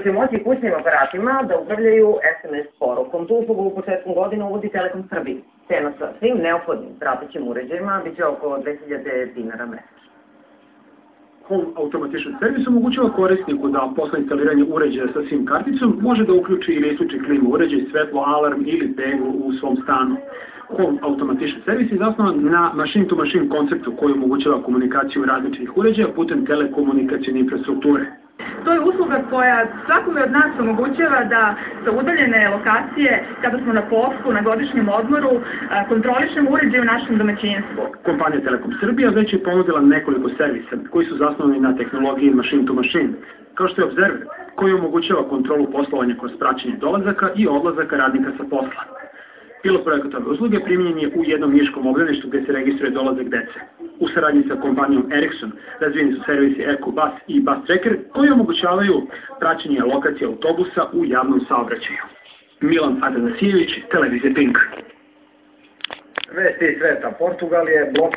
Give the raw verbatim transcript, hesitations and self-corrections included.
će moći kućnim aparatima da upravljaju es em es porukom. Tu uslugu u početku godine uvodi Telekom Srbije. Cena sa svim neophodnim pratećim uređajima biće oko dve hiljade dinara mesečno. Home Automation Service omogućava korisniku da posle instaliranja uređaja sa SIM karticom može da uključi ili isključi klimu uređaj, svetlo, alarm ili teglu u svom stanu. Home Automation Service je zasnovan na machine-to-machine konceptu koji omogućava komunikaciju različitih uređaja putem telekomunikacijne infrastrukture. To je usluga koja svakome od nas omogućava da sa udaljene lokacije, kada smo na poslu, na godišnjem odmoru, kontrolišemo uređaje u našem domaćinstvu. Kompanija Telekom Srbija već je ponudila nekoliko servisa koji su zasnovani na tehnologiji machine-to-machine, kao što je Observer, koji omogućava kontrolu poslovanja kroz praćenje dolazaka i odlazaka radnika sa posla. Pilot projekat ove usluge primjenjen je u jednom niškom obdaništu gde se registruje dolazak dece. U saradnji sa kompanijom Ericsson razvijeni su servisi EcoBus i Bus Tracker koji omogućavaju praćenje lokacije autobusa u javnom saobraćaju. Milan Atanasijević, Televizija Pink. Vesti sveta. Portugal je blok